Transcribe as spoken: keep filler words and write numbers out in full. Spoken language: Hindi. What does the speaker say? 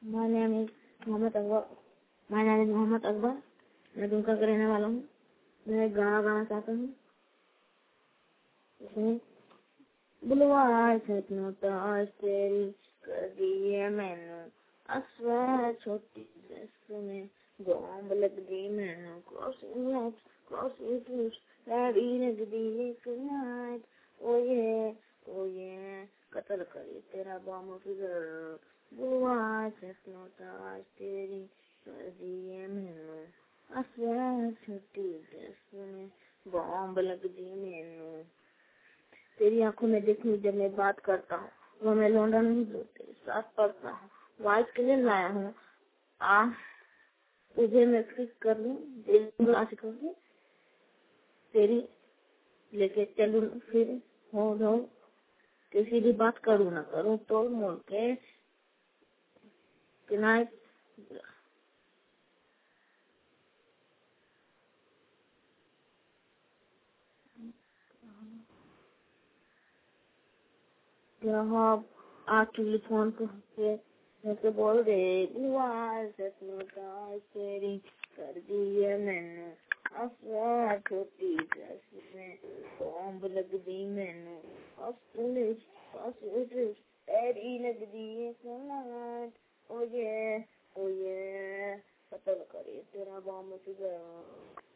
My name is Mohammad Akbar. My name is Mohammad Akbar. मैं दुमका का रहने वाला हूँ। मैं एक गाना गाना चाहता हूँ। इसमें बुलवाए हिप्नोटाइज तेरी कर दी है मैंने, अस्वा छोटी ड्रेस में बॉम्ब लग दी मैंने, क्रॉस इट क्रॉस इट लड़ी लग दी एक नाइट, ओ ये ओ ये कत्ल करी तेरा बॉम्ब फिगर, बुलवाए हिप्नोटाइज तेरी कर दी है मैंने, अस्वा छोटी ड्रेस में बॉम्ब लग दी मैंने। तेरी आंखों में देखूं जब मैं बात करता हूँ, वो मैं लौंडा नहीं जो तेरे साथ पढ़ता हूँ। वाइट क्लियर लाया हूँ, आ तुझे मैं फिक्स कर लूँ, कर लूँ तेरी लेके चलूँ फिर हो हो किसी भी बात करूँ ना करूँ तोड़ मोड़ के किनारे यहाँ आ टेलीफोन पे ऐसे बोल दे, तेरी कर दी है मैंने, अस्वा छोटी ड्रेस में बॉम्ब लग दी मैंने, तेरी लग दी है सलाट, ओ ये ओ ये कत्ल करे तेरा बॉम्ब फिगर।